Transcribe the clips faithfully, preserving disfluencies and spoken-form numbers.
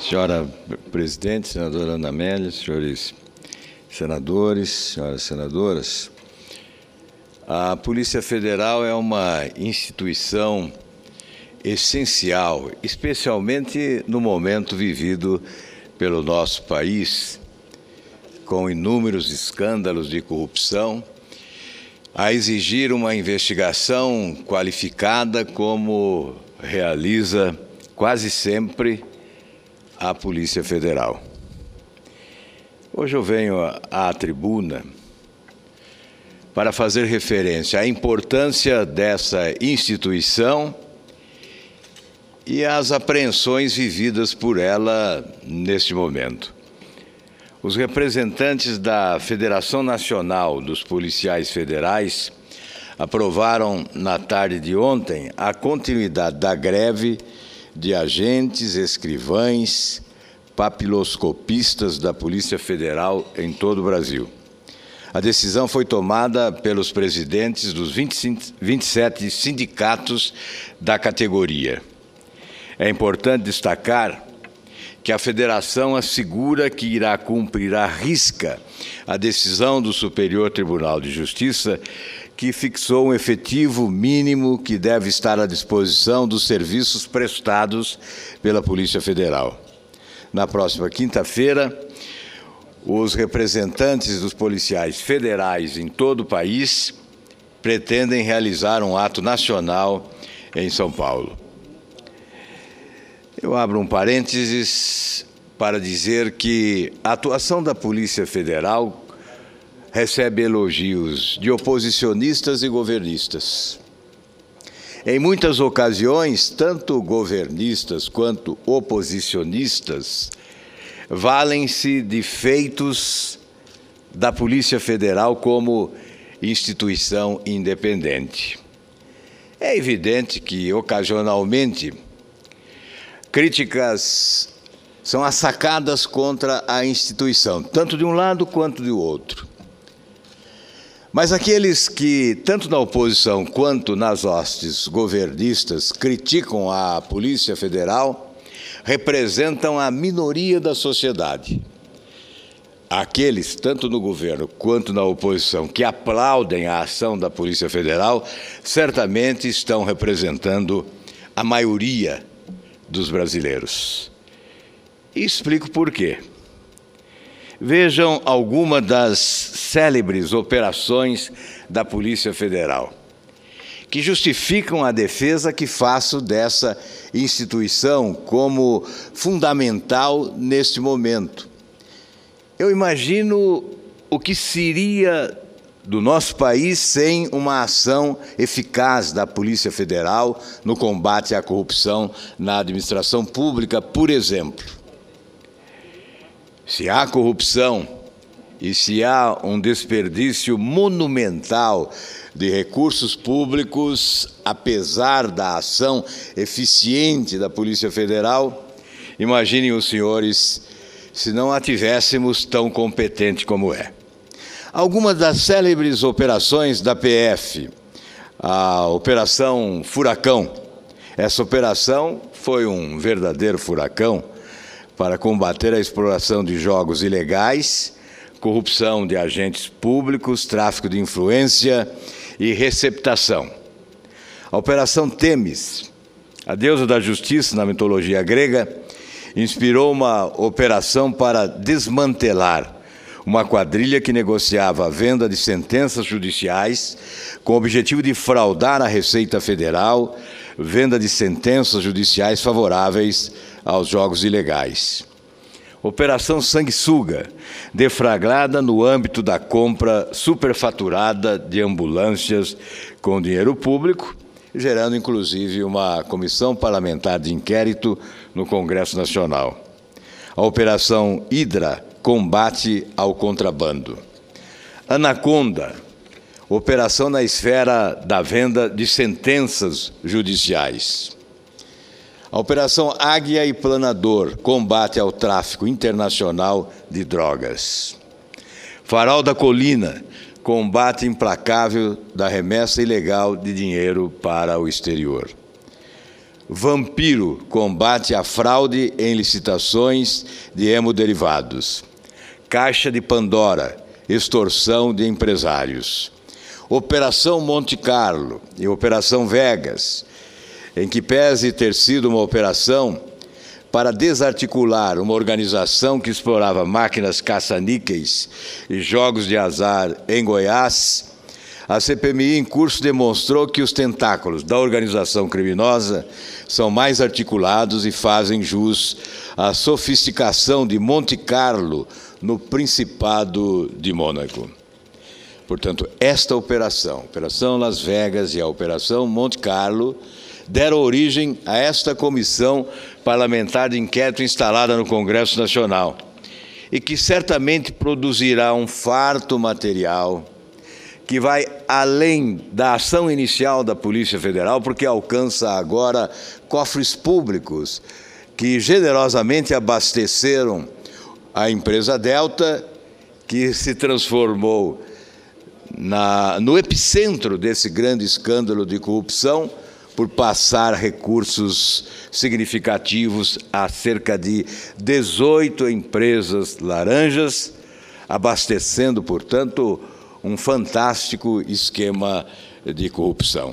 Senhora Presidente, senadora Ana Amélia, senhores senadores, senhoras senadoras, a Polícia Federal é uma instituição essencial, especialmente no momento vivido pelo nosso país, com inúmeros escândalos de corrupção, a exigir uma investigação qualificada como realiza quase sempre a Polícia Federal. Hoje eu venho à tribuna para fazer referência à importância dessa instituição e às apreensões vividas por ela neste momento. Os representantes da Federação Nacional dos Policiais Federais aprovaram na tarde de ontem a continuidade da greve de agentes, escrivães, papiloscopistas da Polícia Federal em todo o Brasil. A decisão foi tomada pelos presidentes dos vinte e sete sindicatos da categoria. É importante destacar que a Federação assegura que irá cumprir à risca a decisão do Superior Tribunal de Justiça, que fixou um efetivo mínimo que deve estar à disposição dos serviços prestados pela Polícia Federal. Na próxima quinta-feira, os representantes dos policiais federais em todo o país pretendem realizar um ato nacional em São Paulo. Eu abro um parênteses para dizer que a atuação da Polícia Federal recebe elogios de oposicionistas e governistas. Em muitas ocasiões, tanto governistas quanto oposicionistas valem-se de feitos da Polícia Federal como instituição independente. É evidente que, ocasionalmente, críticas são assacadas contra a instituição, tanto de um lado quanto do outro. Mas aqueles que, tanto na oposição quanto nas hostes governistas, criticam a Polícia Federal, representam a minoria da sociedade. Aqueles, tanto no governo quanto na oposição, que aplaudem a ação da Polícia Federal, certamente estão representando a maioria dos brasileiros. E explico por quê. Vejam alguma das célebres operações da Polícia Federal, que justificam a defesa que faço dessa instituição como fundamental neste momento. Eu imagino o que seria do nosso país sem uma ação eficaz da Polícia Federal no combate à corrupção na administração pública, por exemplo. Se há corrupção e se há um desperdício monumental de recursos públicos, apesar da ação eficiente da Polícia Federal, imaginem os senhores se não a tivéssemos tão competente como é. Algumas das célebres operações da P F, a Operação Furacão. Essa operação foi um verdadeiro furacão para combater a exploração de jogos ilegais, corrupção de agentes públicos, tráfico de influência e receptação. A Operação Têmis, a deusa da justiça na mitologia grega, inspirou uma operação para desmantelar uma quadrilha que negociava a venda de sentenças judiciais com o objetivo de fraudar a Receita Federal, venda de sentenças judiciais favoráveis aos jogos ilegais. Operação Sanguessuga, deflagrada no âmbito da compra superfaturada de ambulâncias com dinheiro público, gerando inclusive uma comissão parlamentar de inquérito no Congresso Nacional. A Operação Hidra, combate ao contrabando. Anaconda, operação na esfera da venda de sentenças judiciais. A Operação Águia e Planador, combate ao tráfico internacional de drogas. Farol da Colina, combate implacável da remessa ilegal de dinheiro para o exterior. Vampiro, combate à fraude em licitações de hemoderivados. Caixa de Pandora, extorsão de empresários. Operação Monte Carlo e Operação Vegas, em que pese ter sido uma operação para desarticular uma organização que explorava máquinas caça-níqueis e jogos de azar em Goiás, a C P M I em curso demonstrou que os tentáculos da organização criminosa são mais articulados e fazem jus à sofisticação de Monte Carlo no Principado de Mônaco. Portanto, esta operação, Operação Las Vegas e a Operação Monte Carlo, deram origem a esta comissão parlamentar de inquérito instalada no Congresso Nacional e que certamente produzirá um farto material que vai além da ação inicial da Polícia Federal, porque alcança agora cofres públicos que generosamente abasteceram a empresa Delta, que se transformou na, no epicentro desse grande escândalo de corrupção, por passar recursos significativos a cerca de dezoito empresas laranjas, abastecendo, portanto, um fantástico esquema de corrupção.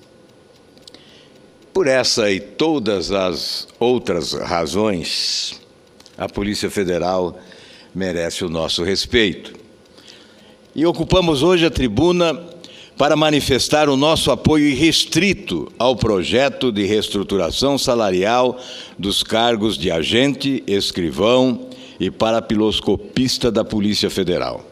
Por essa e todas as outras razões, a Polícia Federal merece o nosso respeito. E ocupamos hoje a tribuna para manifestar o nosso apoio irrestrito ao projeto de reestruturação salarial dos cargos de agente, escrivão e parapiloscopista da Polícia Federal.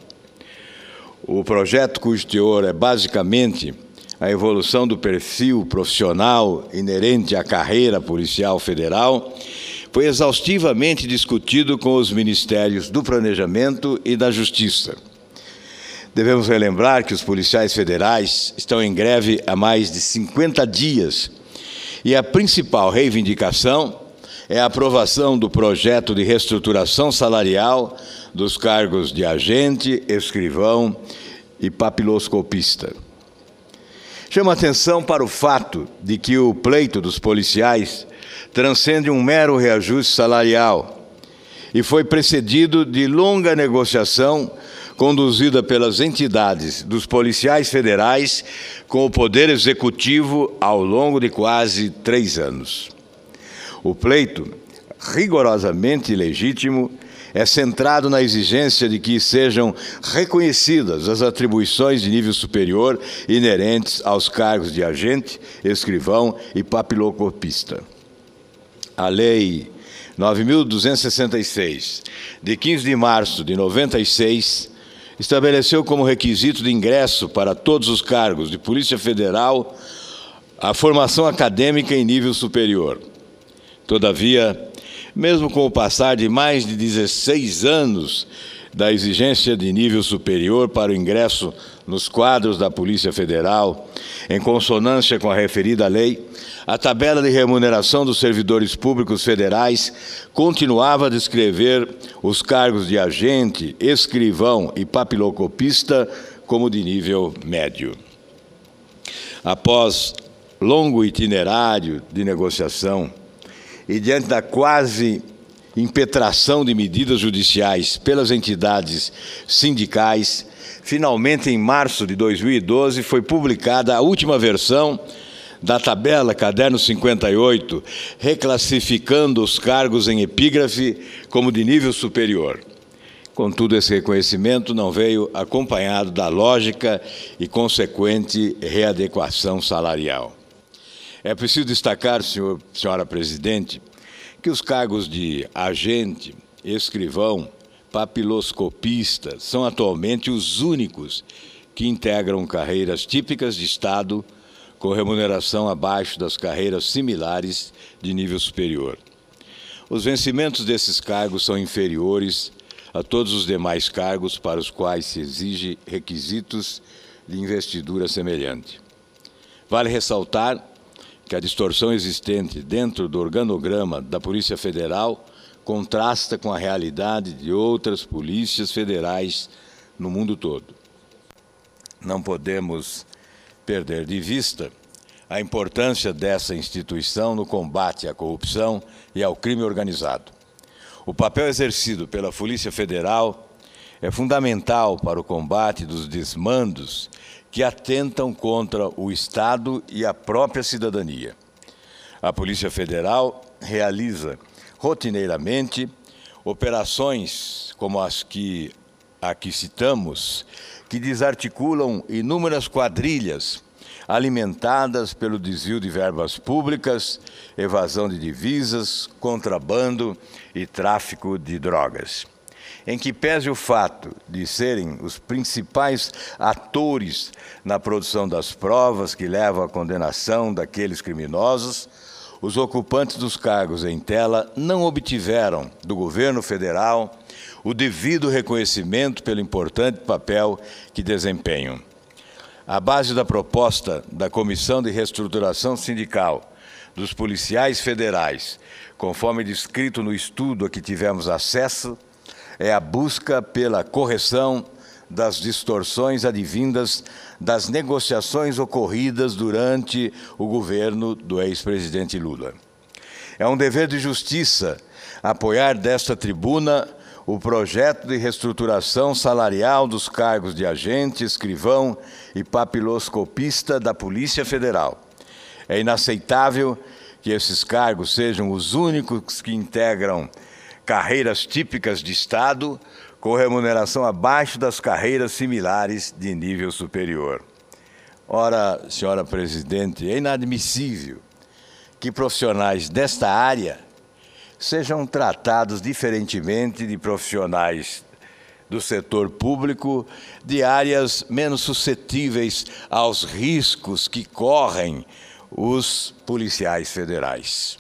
O projeto, cujo teor é basicamente a evolução do perfil profissional inerente à carreira policial federal, foi exaustivamente discutido com os Ministérios do Planejamento e da Justiça. Devemos relembrar que os policiais federais estão em greve há mais de cinquenta dias e a principal reivindicação é a aprovação do projeto de reestruturação salarial dos cargos de agente, escrivão e papiloscopista. Chama atenção para o fato de que o pleito dos policiais transcende um mero reajuste salarial e foi precedido de longa negociação conduzida pelas entidades dos policiais federais com o Poder Executivo ao longo de quase três anos. O pleito, rigorosamente legítimo, é centrado na exigência de que sejam reconhecidas as atribuições de nível superior inerentes aos cargos de agente, escrivão e papiloscopista. A Lei nove mil duzentos e sessenta e seis, de quinze de março de noventa e seis, estabeleceu como requisito de ingresso para todos os cargos de Polícia Federal a formação acadêmica em nível superior. Todavia, mesmo com o passar de mais de dezesseis anos da exigência de nível superior para o ingresso nos quadros da Polícia Federal, em consonância com a referida lei, a tabela de remuneração dos servidores públicos federais continuava a descrever os cargos de agente, escrivão e papiloscopista como de nível médio. Após longo itinerário de negociação e diante da quase impetração de medidas judiciais pelas entidades sindicais, finalmente, em março de dois mil e doze, foi publicada a última versão da tabela Caderno cinquenta e oito, reclassificando os cargos em epígrafe como de nível superior. Contudo, esse reconhecimento não veio acompanhado da lógica e consequente readequação salarial. É preciso destacar, senhor, senhora presidente, que os cargos de agente, escrivão, papiloscopista são atualmente os únicos que integram carreiras típicas de Estado com remuneração abaixo das carreiras similares de nível superior. Os vencimentos desses cargos são inferiores a todos os demais cargos para os quais se exige requisitos de investidura semelhante. Vale ressaltar que a distorção existente dentro do organograma da Polícia Federal contrasta com a realidade de outras polícias federais no mundo todo. Não podemos perder de vista a importância dessa instituição no combate à corrupção e ao crime organizado. O papel exercido pela Polícia Federal é fundamental para o combate dos desmandos que atentam contra o Estado e a própria cidadania. A Polícia Federal realiza rotineiramente operações como as que aqui citamos, que desarticulam inúmeras quadrilhas alimentadas pelo desvio de verbas públicas, evasão de divisas, contrabando e tráfico de drogas. Em que pese o fato de serem os principais atores na produção das provas que levam à condenação daqueles criminosos, os ocupantes dos cargos em tela não obtiveram do governo federal o devido reconhecimento pelo importante papel que desempenham. A base da proposta da Comissão de Reestruturação Sindical dos Policiais Federais, conforme descrito no estudo a que tivemos acesso, é a busca pela correção das distorções advindas das negociações ocorridas durante o governo do ex-presidente Lula. É um dever de justiça apoiar desta tribuna o projeto de reestruturação salarial dos cargos de agente, escrivão e papiloscopista da Polícia Federal. É inaceitável que esses cargos sejam os únicos que integram carreiras típicas de Estado com remuneração abaixo das carreiras similares de nível superior. Ora, senhora presidente, é inadmissível que profissionais desta área sejam tratados diferentemente de profissionais do setor público de áreas menos suscetíveis aos riscos que correm os policiais federais.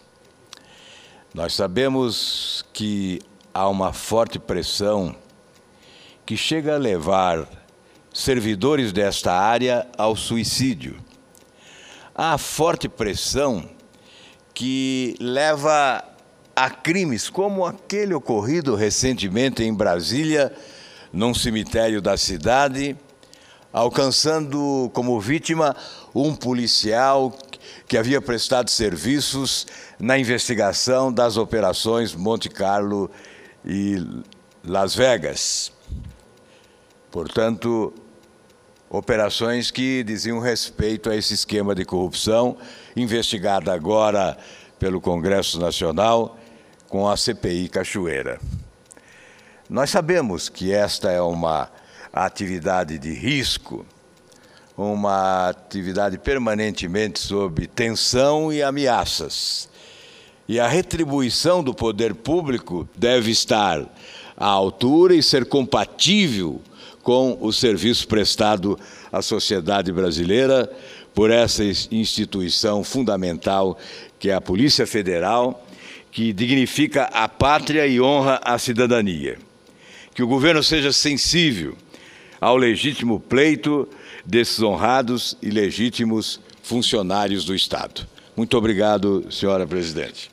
Nós sabemos que há uma forte pressão que chega a levar servidores desta área ao suicídio. Há forte pressão que leva a crimes como aquele ocorrido recentemente em Brasília, num cemitério da cidade, alcançando como vítima um policial que havia prestado serviços na investigação das operações Monte Carlo e Las Vegas. Portanto, operações que diziam respeito a esse esquema de corrupção, investigada agora pelo Congresso Nacional com a C P I Cachoeira. Nós sabemos que esta é uma atividade de risco, uma atividade permanentemente sob tensão e ameaças. E a retribuição do poder público deve estar à altura e ser compatível com o serviço prestado à sociedade brasileira por essa instituição fundamental que é a Polícia Federal, que dignifica a pátria e honra a cidadania. Que o governo seja sensível ao legítimo pleito desses honrados e legítimos funcionários do Estado. Muito obrigado, senhora presidente.